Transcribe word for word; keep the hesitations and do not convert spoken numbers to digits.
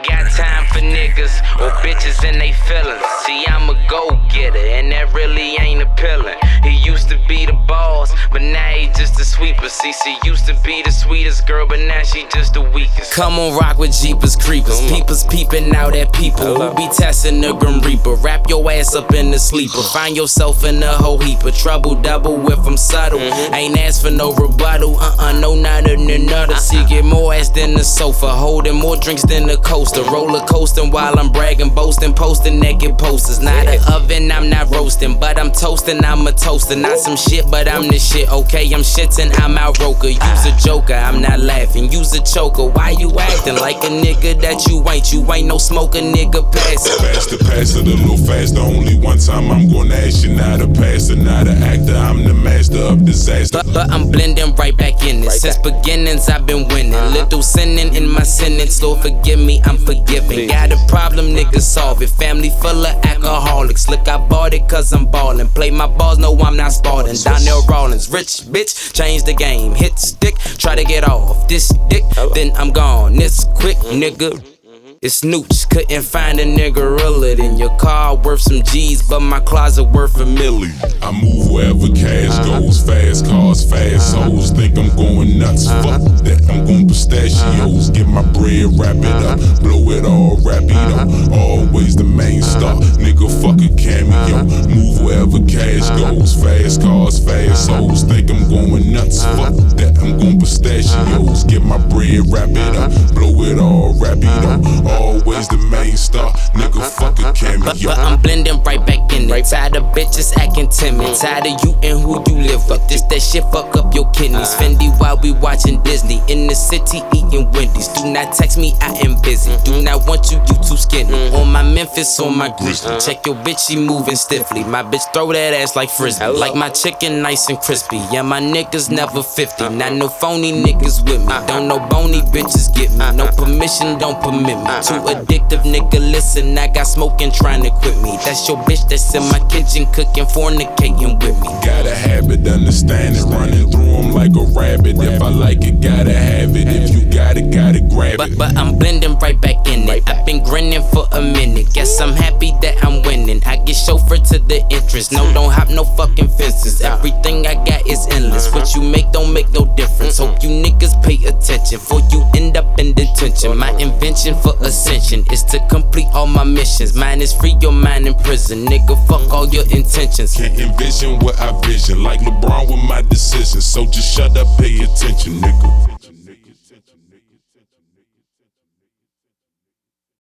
ain't got time for niggas or bitches and they feelings. See, I'm a go-getter, and that really ain't appealing. He used to be the boss, but now he just a sweeper. See, she used to be the sweetest girl, but now she just the weakest. Come on, rock with Jeepers Creepers. Peepers peeping out at people who be testing the Grim Reaper. Wrap your ass up in the sleeper. Find yourself in a whole heap of trouble. Double if I'm subtle. Ain't ask for no rebuttal. Uh-uh, no, not in another. See, get more ass than the sofa. Holding more drinks than the coaster. Roller coasting while I'm bragging, boasting, posting naked posters. Not an oven, I'm not roasting, but I'm toasting, I'm a toaster. Not some shit, but I'm the shit. Okay, I'm shitting, I'm out roker. Use a joker, I'm not laughing. Use a choker. Why you acting like a nigga that you ain't? You ain't no smoker, nigga. Pass it. Faster, pass it a little faster. Only one time I'm gonna ask you. Not a pastor, not an actor. I'm the master of disaster. But, but I'm blending right back in it. Right Since back. beginnings, I've been winning. Uh-huh. Little sinning in my sentence. Lord, forgive me, I'm forgiving. Got a problem, nigga, solve it. Family full of alcoholics. Look, I bought it cause I'm ballin'. Play my balls, no, I'm not Spartan. Donnell Rawlins, rich bitch, change the game. Hit stick, try to get off this dick, then I'm gone. This quick, nigga. It's Nooch, couldn't find a nigga realer than your car worth some G's, but my closet worth a million. I move wherever cash goes, fast cars, fast hoes. Think I'm going nuts, fuck that, I'm going pistachios. Get my bread, wrap it up, blow it all, rapido. Always the main star, nigga, fuck a cameo. Move wherever cash goes, fast cars, fast hoes. Think I'm going nuts, fuck that, I'm going pistachios. Get my bread, wrap it up, blow it all, rapido. Always the main star, nigga, fuck a cameo. But, but I'm blending right back in it. Tired of bitches acting timid. Tired of you and who you live with. This that shit fuck up your kidneys. Fendi while we watching Disney. In the city eating Wendy's. Do not text me, I am busy. Do not want you, you too skinny. On my Memphis, on my Grizzly. Check your bitch, she moving stiffly. My bitch throw that ass like frisbee. Like my chicken nice and crispy. Yeah, my niggas never fifty. Not no phony niggas with me. Don't no bony bitches get me. No permission, don't permit me. Too addictive, nigga, listen, I got smoking trying to quit me. That's your bitch that's in my kitchen cooking, fornicating with me. Got a habit, understand it, running through them like a rabbit. If I like it, gotta have it. If you got it, gotta grab it. But, but I'm blending right back in it. I've been grinning for a minute. Guess I'm happy that I'm winning. I get chauffeured to the entrance. No, don't hop no fucking fences. Everything I got is endless. What you make don't make no difference. Hope you niggas pay attention, for you end up in detention. My invention for ascension is to complete all my missions. Mine is free, your mind in prison. Nigga, fuck all your intentions. Can't envision what I vision, like LeBron with my decisions. So just shut up, pay attention, nigga.